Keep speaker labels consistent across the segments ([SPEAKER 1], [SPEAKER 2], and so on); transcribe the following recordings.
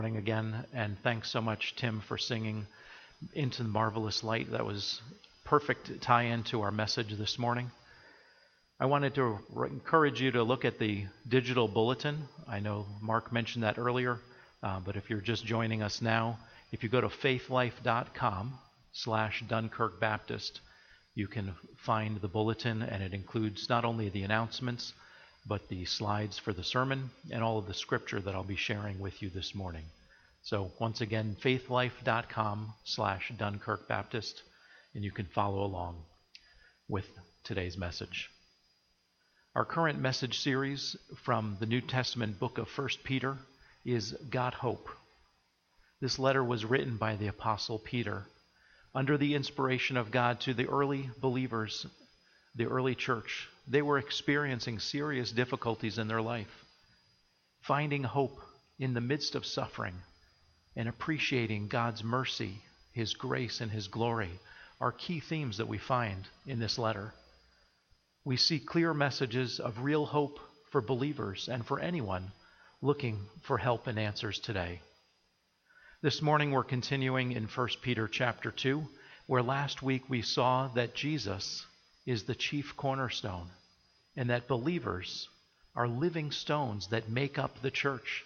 [SPEAKER 1] Morning again, and thanks so much, Tim, for singing Into the Marvelous Light. That was perfect tie-in to our message this morning. I wanted to encourage you to look at the digital bulletin. I know Mark mentioned that earlier, but if you're just joining us now, if you go to faithlife.com/Dunkirk Baptist, you can find the bulletin, and it includes not only the announcements, but the slides for the sermon and all of the scripture that I'll be sharing with you this morning. So once again, faithlife.com/Dunkirk Baptist, and you can follow along with today's message. Our current message series from the New Testament book of 1 Peter is Got Hope. This letter was written by the Apostle Peter under the inspiration of God to the early believers, the early church. They were experiencing serious difficulties in their life. Finding hope in the midst of suffering and appreciating God's mercy, His grace, and His glory are key themes that we find in this letter. We see clear messages of real hope for believers and for anyone looking for help and answers today. This morning we're continuing in 1 Peter chapter 2, where last week we saw that Jesus is the chief cornerstone, and that believers are living stones that make up the church.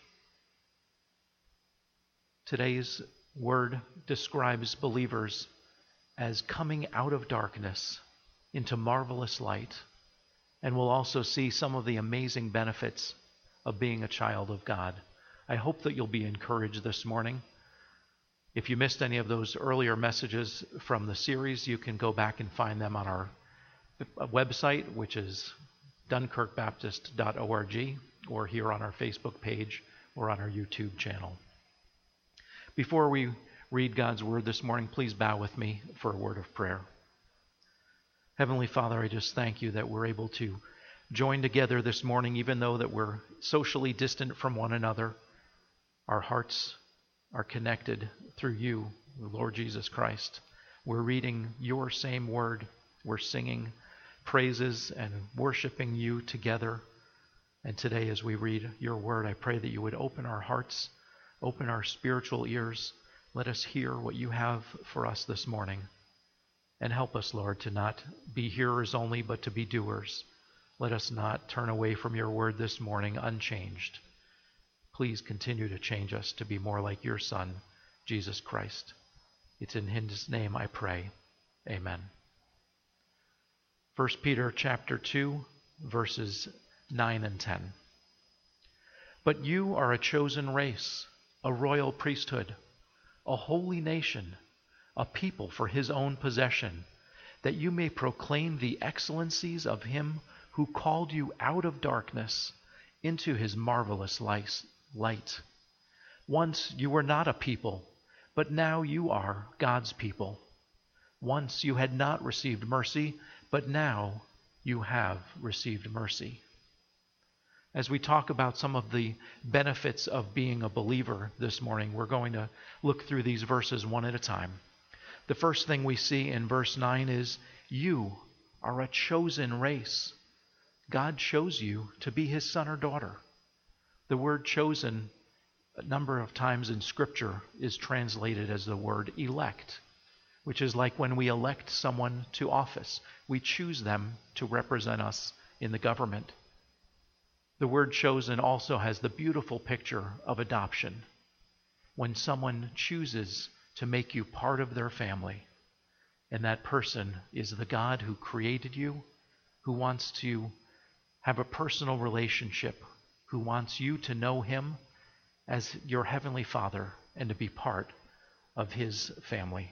[SPEAKER 1] Today's word describes believers as coming out of darkness into marvelous light, and we'll also see some of the amazing benefits of being a child of God. I hope that you'll be encouraged this morning. If you missed any of those earlier messages from the series, you can go back and find them on our website, which is dunkirkbaptist.org, or here on our Facebook page or on our YouTube channel. Before we read God's word this morning, please bow with me for a word of prayer. Heavenly Father, I just thank you that we're able to join together this morning, even though that we're socially distant from one another. Our hearts are connected through you, Lord Jesus Christ. We're reading your same word. We're singing praises and worshiping you together. And today, as we read your word, I pray that you would open our hearts, open our spiritual ears. Let us hear what you have for us this morning. And help us, Lord, to not be hearers only, but to be doers. Let us not turn away from your word this morning unchanged. Please continue to change us to be more like your Son, Jesus Christ. It's in his name I pray. Amen. 1 Peter chapter 2, verses 9 and 10. But you are a chosen race, a royal priesthood, a holy nation, a people for his own possession, that you may proclaim the excellencies of him who called you out of darkness into his marvelous light. Once you were not a people, but now you are God's people. Once you had not received mercy, but now you have received mercy. As we talk about some of the benefits of being a believer this morning, we're going to look through these verses one at a time. The first thing we see in verse 9 is, you are a chosen race. God chose you to be his son or daughter. The word chosen, a number of times in Scripture, is translated as the word elect, which is like when we elect someone to office. We choose them to represent us in the government. The word chosen also has the beautiful picture of adoption. When someone chooses to make you part of their family, and that person is the God who created you, who wants to have a personal relationship, who wants you to know him as your heavenly Father and to be part of his family.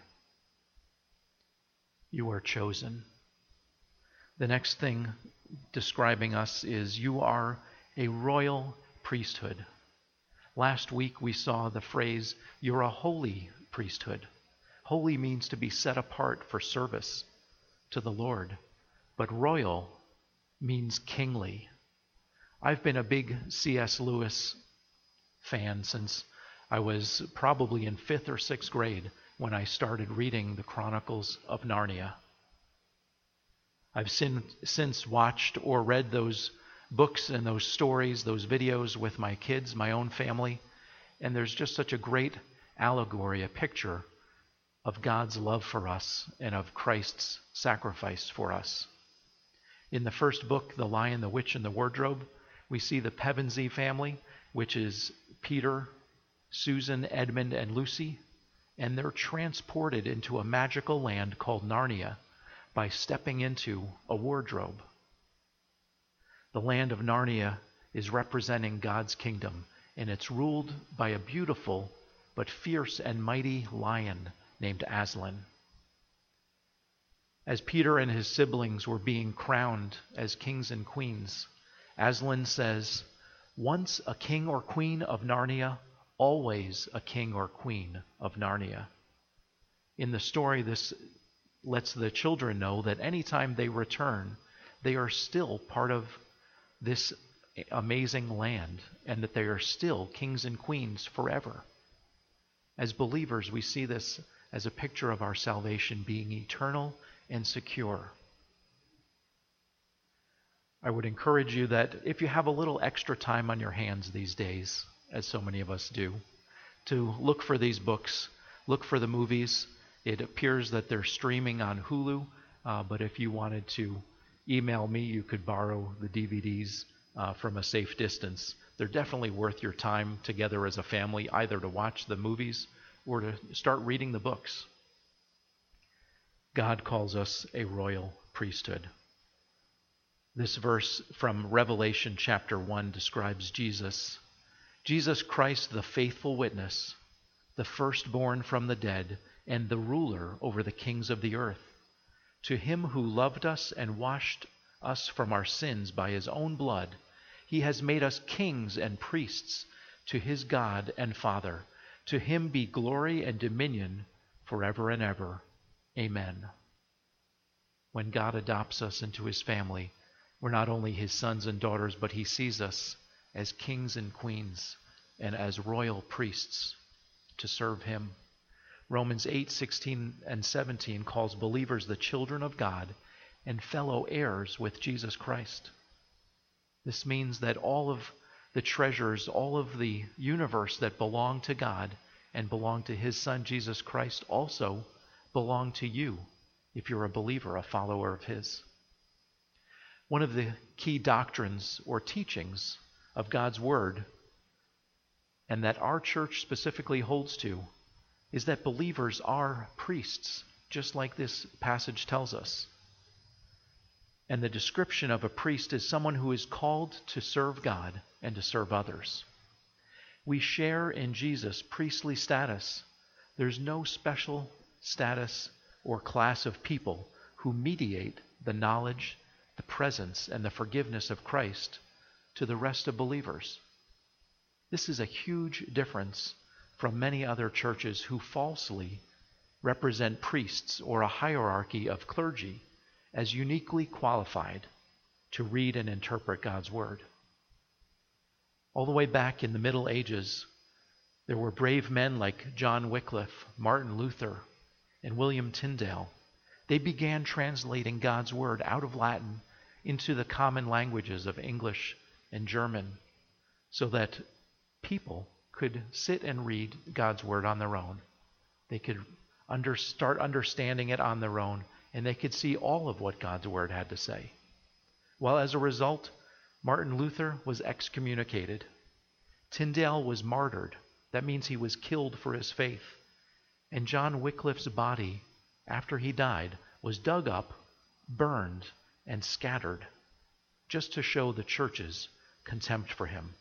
[SPEAKER 1] You are chosen. The next thing describing us is you are a royal priesthood. Last week we saw the phrase, you're a holy priesthood. Holy means to be set apart for service to the Lord, but royal means kingly. I've been a big C.S. Lewis fan since I was probably in 5th or 6th grade when I started reading the Chronicles of Narnia. I've since watched or read those books and those stories, those videos with my kids, my own family, And there's just such a great allegory, a picture of God's love for us and of Christ's sacrifice for us. In the first book, The Lion, the Witch, and the Wardrobe, we see the Pevensey family, which is Peter, Susan, Edmund, and Lucy, and they're transported into a magical land called Narnia by stepping into a wardrobe. The land of Narnia is representing God's kingdom, and it's ruled by a beautiful but fierce and mighty lion named Aslan. As Peter and his siblings were being crowned as kings and queens, Aslan says, "Once a king or queen of Narnia, always a king or queen of Narnia." In the story, this lets the children know that anytime they return, they are still part of this amazing land, and that they are still kings and queens forever. As believers, we see this as a picture of our salvation being eternal and secure. I would encourage you that if you have a little extra time on your hands these days, as so many of us do, to look for these books, look for the movies. It appears that they're streaming on Hulu, but if you wanted to email me, you could borrow the DVDs from a safe distance. They're definitely worth your time together as a family, either to watch the movies or to start reading the books. God calls us a royal priesthood. This verse from Revelation chapter 1 describes Jesus. Jesus Christ, the faithful witness, the firstborn from the dead, and the ruler over the kings of the earth. To him who loved us and washed us from our sins by his own blood, he has made us kings and priests to his God and Father. To him be glory and dominion forever and ever. Amen. When God adopts us into his family, we're not only his sons and daughters, but he sees us as kings and queens and as royal priests to serve him. Romans 8:16 and 17 calls believers the children of God and fellow heirs with Jesus Christ. This means that all of the treasures, all of the universe that belong to God and belong to his Son Jesus Christ also belong to you if you're a believer, a follower of his. One of the key doctrines or teachings of God's Word, and that our church specifically holds to, is that believers are priests, just like this passage tells us. And the description of a priest is someone who is called to serve God and to serve others. We share in Jesus' priestly status. There's no special status or class of people who mediate the knowledge, the presence, and the forgiveness of Christ to the rest of believers. This is a huge difference from many other churches who falsely represent priests or a hierarchy of clergy as uniquely qualified to read and interpret God's Word. All the way back in the Middle Ages, there were brave men like John Wycliffe, Martin Luther, and William Tyndale. They began translating God's Word out of Latin into the common languages of English and German so that people could sit and read God's Word on their own. They could start understanding it on their own, and they could see all of what God's Word had to say. Well, as a result, Martin Luther was excommunicated. Tyndale was martyred. That means he was killed for his faith. And John Wycliffe's body, after he died, was dug up, burned, and scattered, just to show the church's contempt for him.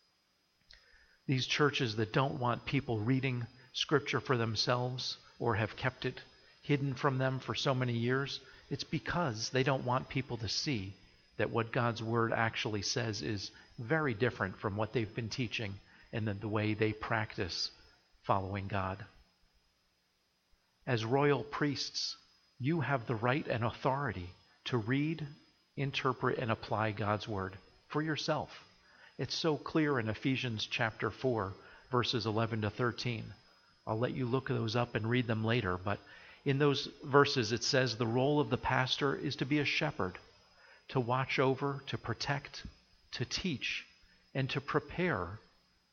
[SPEAKER 1] These churches that don't want people reading Scripture for themselves or have kept it hidden from them for so many years, it's because they don't want people to see that what God's Word actually says is very different from what they've been teaching and the way they practice following God. As royal priests, you have the right and authority to read, interpret, and apply God's Word for yourself. It's so clear in Ephesians chapter 4, verses 11 to 13. I'll let you look those up and read them later, but in those verses it says the role of the pastor is to be a shepherd, to watch over, to protect, to teach, and to prepare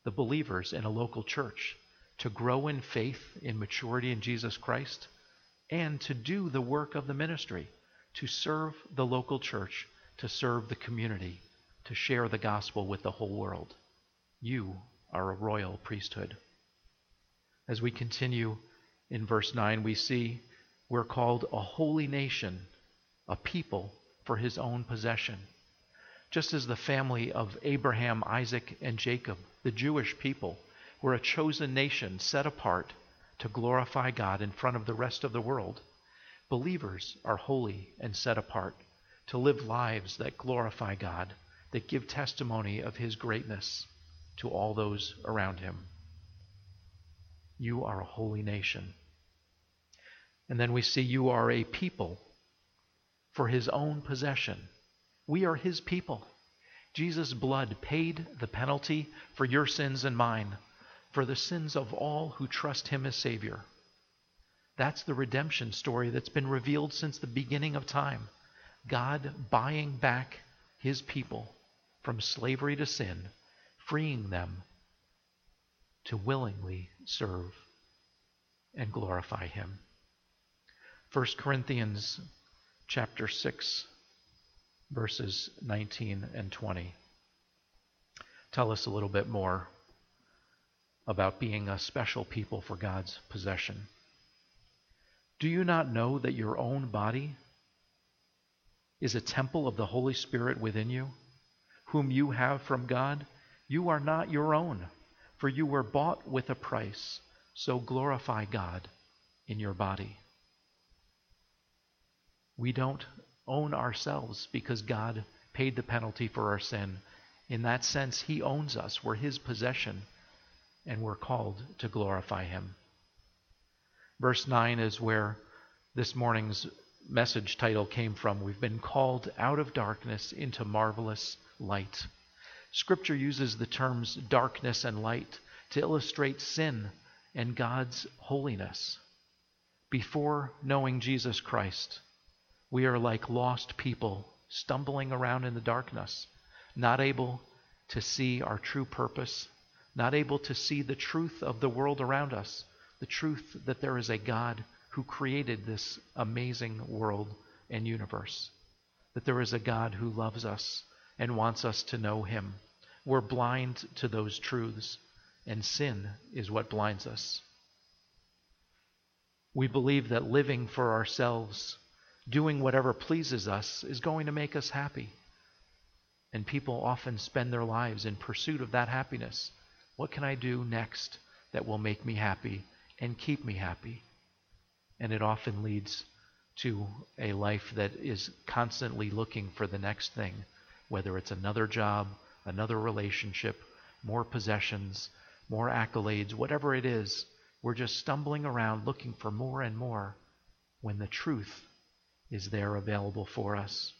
[SPEAKER 1] the believers in a local church, to grow in faith, in maturity in Jesus Christ, and to do the work of the ministry, to serve the local church, to serve the community, to share the gospel with the whole world. You are a royal priesthood. As we continue in verse 9, we see we're called a holy nation, a people for his own possession. Just as the family of Abraham, Isaac, and Jacob, the Jewish people, were a chosen nation set apart to glorify God in front of the rest of the world, believers are holy and set apart to live lives that glorify God, that give testimony of his greatness to all those around him. You are a holy nation. And then we see you are a people for his own possession. We are his people. Jesus' blood paid the penalty for your sins and mine, for the sins of all who trust him as Savior. That's the redemption story that's been revealed since the beginning of time. God buying back his people from slavery to sin, freeing them to willingly serve and glorify him. 1 Corinthians chapter 6, verses 19 and 20 tell us a little bit more about being a special people for God's possession. Do you not know that your own body is a temple of the Holy Spirit within you, whom you have from God? You are not your own, for you were bought with a price. So glorify God in your body. We don't own ourselves because God paid the penalty for our sin. In that sense, he owns us. We're his possession, and we're called to glorify him. Verse 9 is where this morning's message title came from. We've been called out of darkness into marvelous light. Scripture uses the terms darkness and light to illustrate sin and God's holiness. Before knowing Jesus Christ, we are like lost people stumbling around in the darkness, not able to see our true purpose, not able to see the truth of the world around us, the truth that there is a God who created this amazing world and universe, that there is a God who loves us and wants us to know him. We're blind to those truths, and sin is what blinds us. We believe that living for ourselves, doing whatever pleases us, is going to make us happy. And people often spend their lives in pursuit of that happiness. What can I do next that will make me happy and keep me happy? And it often leads to a life that is constantly looking for the next thing, whether it's another job, another relationship, more possessions, more accolades, whatever it is. We're just stumbling around looking for more and more when the truth is there available for us.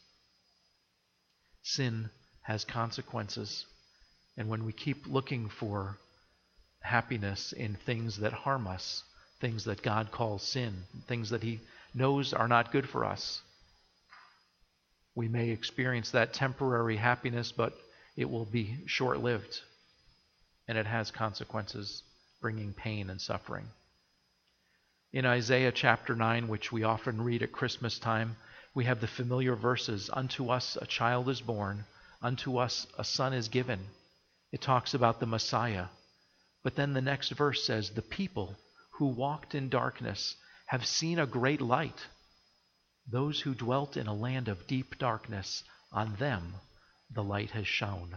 [SPEAKER 1] Sin has consequences, and when we keep looking for happiness in things that harm us, things that God calls sin, things that he knows are not good for us, we may experience that temporary happiness, but it will be short-lived, and it has consequences, bringing pain and suffering. In Isaiah chapter 9, which we often read at Christmas time, we have the familiar verses, "Unto us a child is born, unto us a son is given." It talks about the Messiah. But then the next verse says, "The people who walked in darkness have seen a great light. Those who dwelt in a land of deep darkness, on them the light has shone."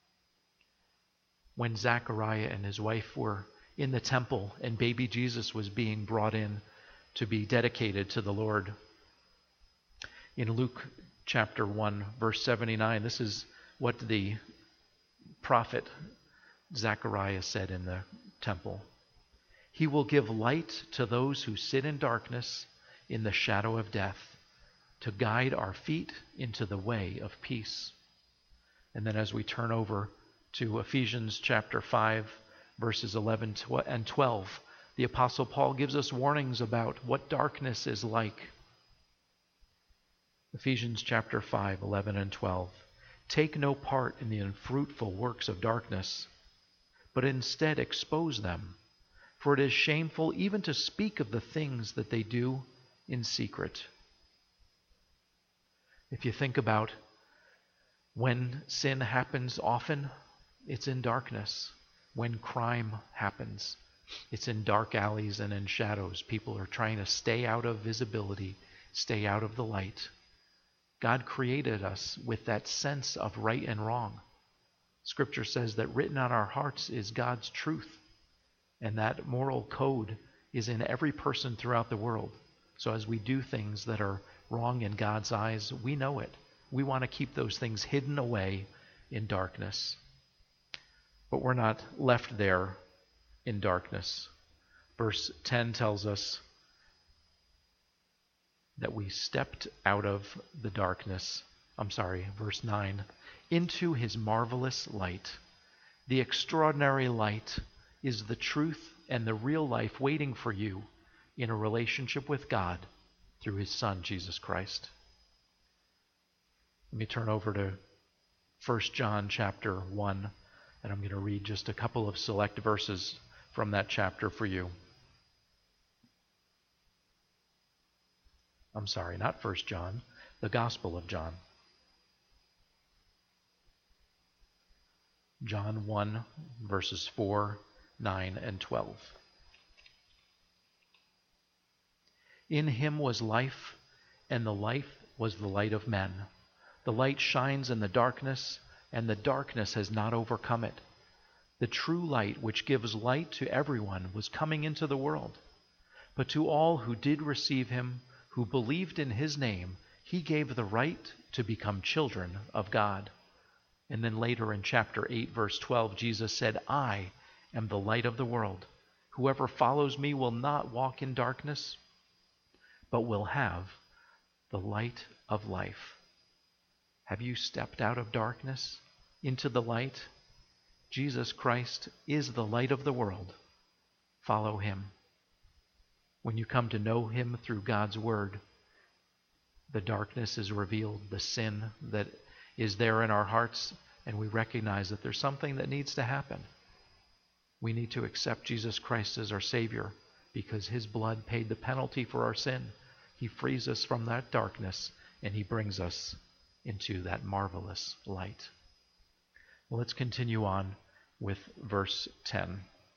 [SPEAKER 1] When Zechariah and his wife were in the temple and baby Jesus was being brought in to be dedicated to the Lord, in Luke chapter 1, verse 79, this is what the prophet Zechariah said in the temple. "He will give light to those who sit in darkness, in the shadow of death, to guide our feet into the way of peace." And then as we turn over to Ephesians chapter 5, verses 11 and 12, the Apostle Paul gives us warnings about what darkness is like. Ephesians chapter 5, 11 and 12. "Take no part in the unfruitful works of darkness, but instead expose them. For it is shameful even to speak of the things that they do in secret. If you think about when sin happens often, it's in darkness. When crime happens, it's in dark alleys and in shadows. People are trying to stay out of visibility, stay out of the light. God created us with that sense of right and wrong. Scripture says that written on our hearts is God's truth, and that moral code is in every person throughout the world. So as we do things that are wrong in God's eyes, we know it. We want to keep those things hidden away in darkness. But we're not left there in darkness. Verse 10 tells us that we stepped out of the darkness. Verse 9. Into his marvelous light. The extraordinary light is the truth and the real life waiting for you in a relationship with God through his Son, Jesus Christ. Let me turn over to 1 John chapter 1, and I'm going to read just a couple of select verses from that chapter for you. Not 1 John, the Gospel of John. John 1, verses 4, 9, and 12. In him was life, and the life was the light of men. The light shines in the darkness, and the darkness has not overcome it. The true light, which gives light to everyone, was coming into the world. But to all who did receive him, who believed in his name, he gave the right to become children of God. And then later in chapter 8, verse 12, Jesus said, I am the light of the world. Whoever follows me will not walk in darkness, but will have the light of life. Have you stepped out of darkness into the light? Jesus Christ is the light of the world. Follow him. When you come to know him through God's word, the darkness is revealed, the sin that is there in our hearts, and we recognize that there's something that needs to happen. We need to accept Jesus Christ as our Savior because his blood paid the penalty for our sin. He frees us from that darkness, and he brings us into that marvelous light. Well, let's continue on with verse 10.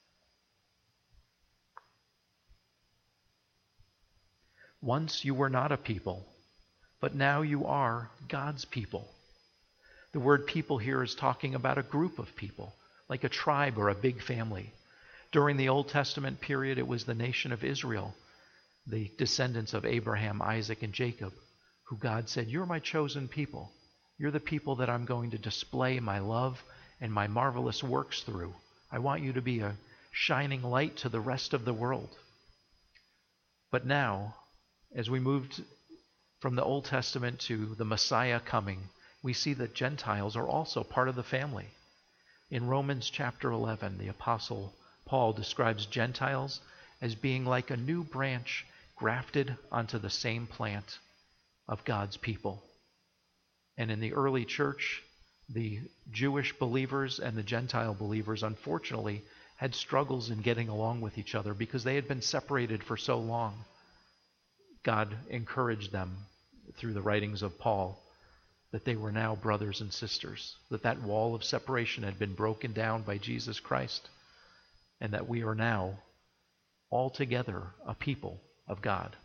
[SPEAKER 1] Once you were not a people, but now you are God's people. The word people here is talking about a group of people, like a tribe or a big family. During the Old Testament period, it was the nation of Israel, the descendants of Abraham, Isaac, and Jacob, who God said, you're my chosen people. You're the people that I'm going to display my love and my marvelous works through. I want you to be a shining light to the rest of the world. But now, as we moved from the Old Testament to the Messiah coming, we see that Gentiles are also part of the family. In Romans chapter 11, the Apostle Paul describes Gentiles as being like a new branch grafted onto the same plant of God's people. And in the early church, the Jewish believers and the Gentile believers, unfortunately, had struggles in getting along with each other because they had been separated for so long. God encouraged them through the writings of Paul that they were now brothers and sisters, that wall of separation had been broken down by Jesus Christ, and that we are now all together a people of God.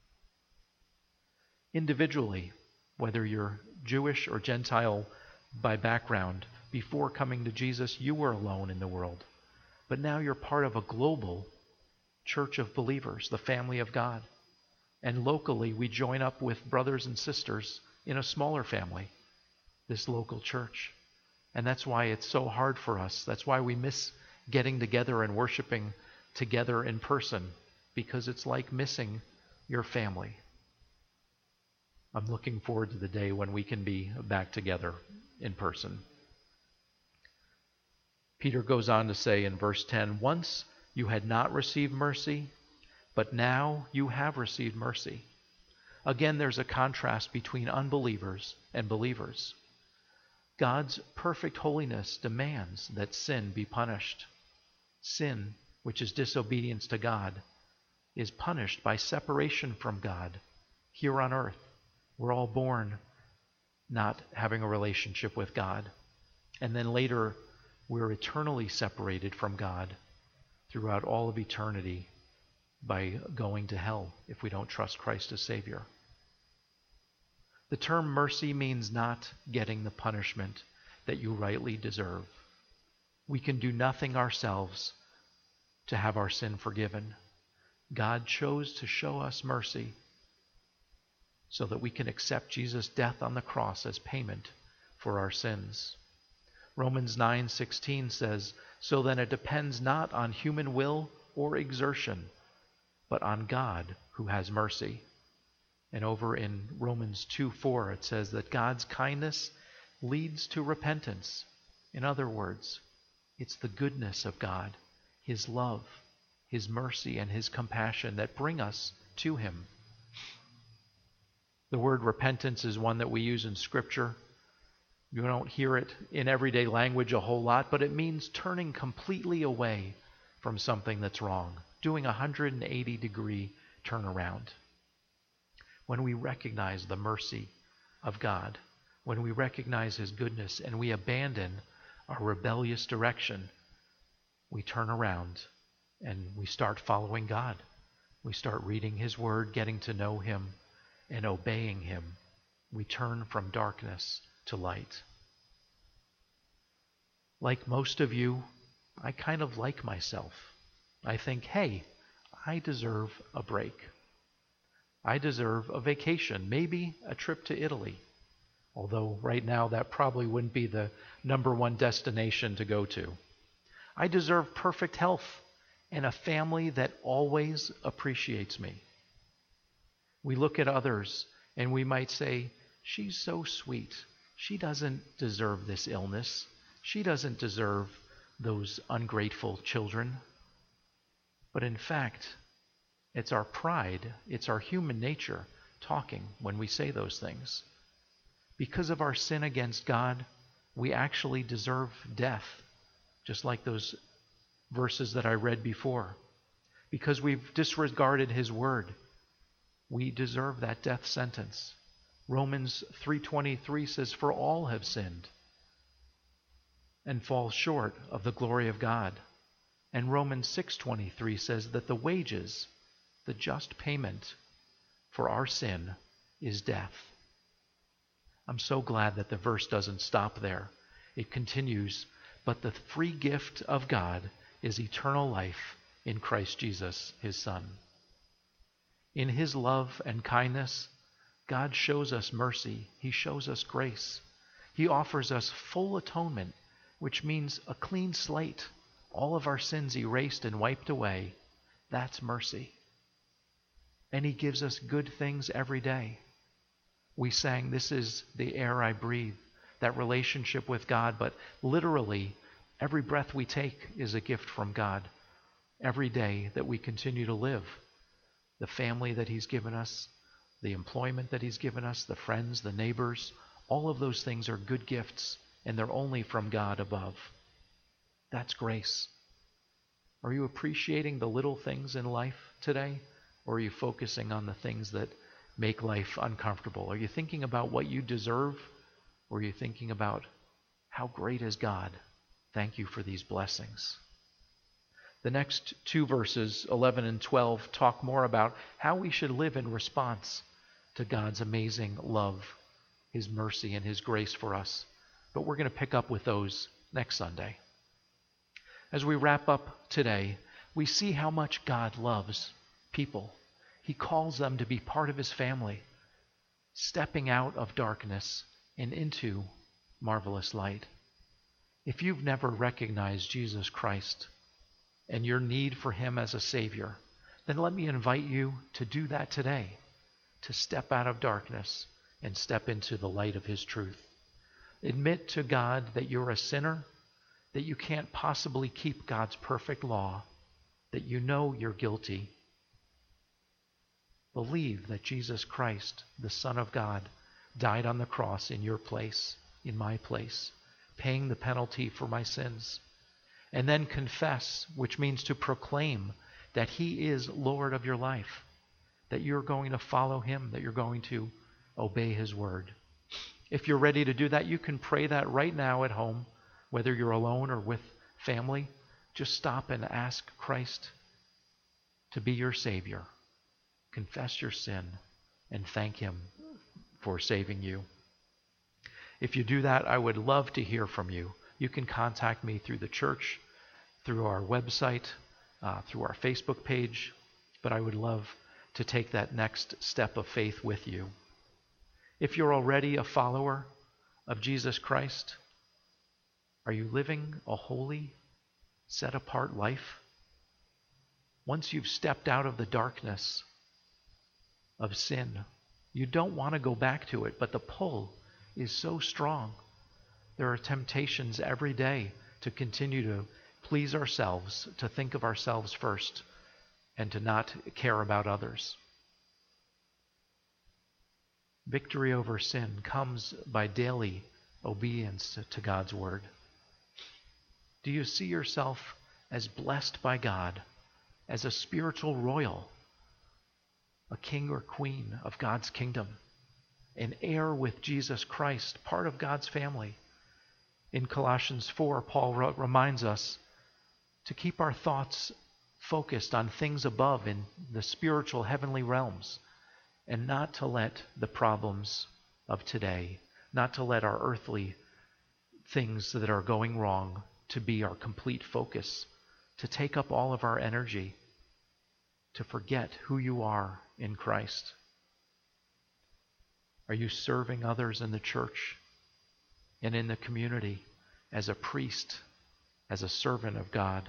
[SPEAKER 1] Individually, whether you're Jewish or Gentile by background, before coming to Jesus, you were alone in the world. But now you're part of a global church of believers, the family of God. And locally, we join up with brothers and sisters in a smaller family, this local church. And that's why it's so hard for us. That's why we miss getting together and worshiping together in person, because it's like missing your family. I'm looking forward to the day when we can be back together in person. Peter goes on to say in verse 10, once you had not received mercy, but now you have received mercy. Again, there's a contrast between unbelievers and believers. God's perfect holiness demands that sin be punished. Sin, which is disobedience to God, is punished by separation from God here on earth. We're all born not having a relationship with God. And then later, we're eternally separated from God throughout all of eternity by going to hell if we don't trust Christ as Savior. The term mercy means not getting the punishment that you rightly deserve. We can do nothing ourselves to have our sin forgiven. God chose to show us mercy so that we can accept Jesus' death on the cross as payment for our sins. Romans 9:16 says, "So then it depends not on human will or exertion, but on God who has mercy." And over in Romans 2:4 it says that God's kindness leads to repentance. In other words, it's the goodness of God, His love, His mercy, and His compassion that bring us to Him. The word repentance is one that we use in Scripture. You don't hear it in everyday language a whole lot, but it means turning completely away from something that's wrong, doing a 180-degree turnaround. When we recognize the mercy of God, when we recognize His goodness and we abandon our rebellious direction, we turn around and we start following God. We start reading His Word, getting to know Him, and obeying Him. We turn from darkness to light. Like most of you, I kind of like myself. I think, hey, I deserve a break. I deserve a vacation, maybe a trip to Italy. Although right now that probably wouldn't be the number one destination to go to. I deserve perfect health and a family that always appreciates me. We look at others and we might say, she's so sweet. She doesn't deserve this illness. She doesn't deserve those ungrateful children. But in fact, it's our pride, it's our human nature talking when we say those things. Because of our sin against God, we actually deserve death, just like those verses that I read before. Because we've disregarded His Word, we deserve that death sentence. Romans 3:23 says, "For all have sinned and fall short of the glory of God." And Romans 6:23 says that the wages, the just payment for our sin, is death. I'm so glad that the verse doesn't stop there. It continues, "But the free gift of God is eternal life in Christ Jesus, His Son." In His love and kindness, God shows us mercy. He shows us grace. He offers us full atonement, which means a clean slate, all of our sins erased and wiped away. That's mercy. And He gives us good things every day. We sang, "This is the air I breathe," that relationship with God, but literally, every breath we take is a gift from God. Every day that we continue to live, the family that He's given us, the employment that He's given us, the friends, the neighbors, all of those things are good gifts, and they're only from God above. That's grace. Are you appreciating the little things in life today? Or are you focusing on the things that make life uncomfortable? Are you thinking about what you deserve? Or are you thinking about how great is God? Thank you for these blessings. The next two verses, 11 and 12, talk more about how we should live in response to God's amazing love, His mercy, and His grace for us. But we're going to pick up with those next Sunday. As we wrap up today, we see how much God loves people. He calls them to be part of His family, stepping out of darkness and into marvelous light. If you've never recognized Jesus Christ and your need for Him as a Savior, then let me invite you to do that today, to step out of darkness and step into the light of His truth. Admit to God that you're a sinner, that you can't possibly keep God's perfect law, that you know you're guilty. Believe that Jesus Christ, the Son of God, died on the cross in your place, in my place, paying the penalty for my sins. And then confess, which means to proclaim that He is Lord of your life, that you're going to follow Him, that you're going to obey His word. If you're ready to do that, you can pray that right now at home, whether you're alone or with family. Just stop and ask Christ to be your Savior. Confess your sin and thank Him for saving you. If you do that, I would love to hear from you. You can contact me through the church, through our website, through our Facebook page, but I would love to take that next step of faith with you. If you're already a follower of Jesus Christ, are you living a holy, set-apart life? Once you've stepped out of the darkness of sin, you don't want to go back to it, but the pull is so strong. There are temptations every day to continue to please ourselves, to think of ourselves first, and to not care about others. Victory over sin comes by daily obedience to God's word. Do you see yourself as blessed by God, as a spiritual royal, a king or queen of God's kingdom, an heir with Jesus Christ, part of God's family? In Colossians 4, Paul reminds us to keep our thoughts focused on things above in the spiritual heavenly realms, and not to let the problems of today, not to let our earthly things that are going wrong to be our complete focus, to take up all of our energy, to forget who you are in Christ. Are you serving others in the church and in the community as a priest, as a servant of God?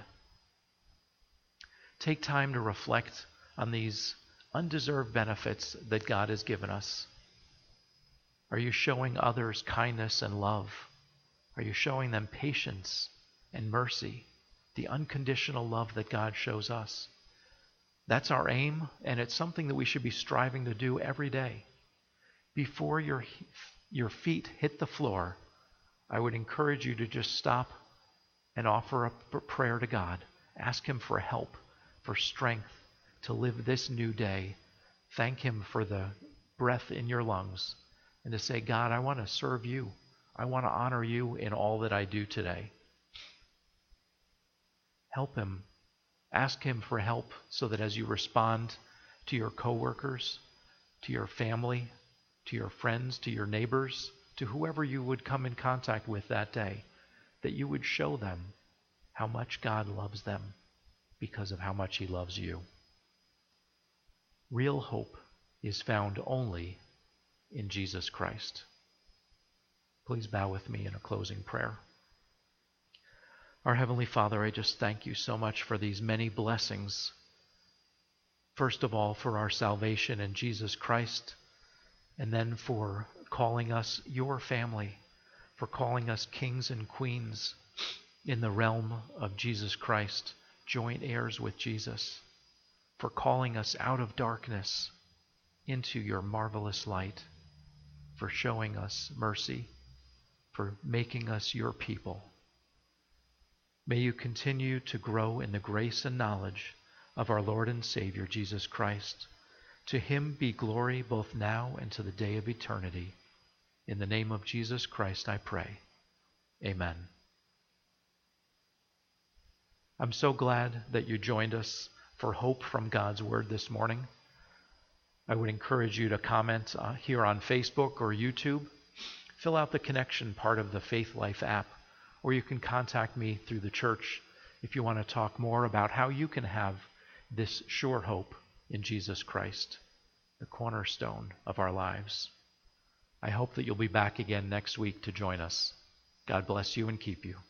[SPEAKER 1] Take time to reflect on these undeserved benefits that God has given us. Are you showing others kindness and love? Are you showing them patience and mercy, the unconditional love that God shows us? That's our aim, and it's something that we should be striving to do every day. Before your feet hit the floor, I would encourage you to just stop and offer up a prayer to God. Ask Him for help, for strength to live this new day. Thank Him for the breath in your lungs, and to say, God, I want to serve you. I want to honor you in all that I do today. Help Him. Ask Him for help so that as you respond to your coworkers, to your family, to your friends, to your neighbors, to whoever you would come in contact with that day, that you would show them how much God loves them because of how much He loves you. Real hope is found only in Jesus Christ. Please bow with me in a closing prayer. Our Heavenly Father, I just thank you so much for these many blessings. First of all, for our salvation in Jesus Christ, and then for calling us your family, for calling us kings and queens in the realm of Jesus Christ, joint heirs with Jesus, for calling us out of darkness into your marvelous light, for showing us mercy, for making us your people. May you continue to grow in the grace and knowledge of our Lord and Savior, Jesus Christ. To Him be glory both now and to the day of eternity. In the name of Jesus Christ I pray. Amen. I'm so glad that you joined us for Hope from God's Word this morning. I would encourage you to comment here on Facebook or YouTube. Fill out the connection part of the Faith Life app, or you can contact me through the church if you want to talk more about how you can have this sure hope in Jesus Christ, the cornerstone of our lives. I hope that you'll be back again next week to join us. God bless you and keep you.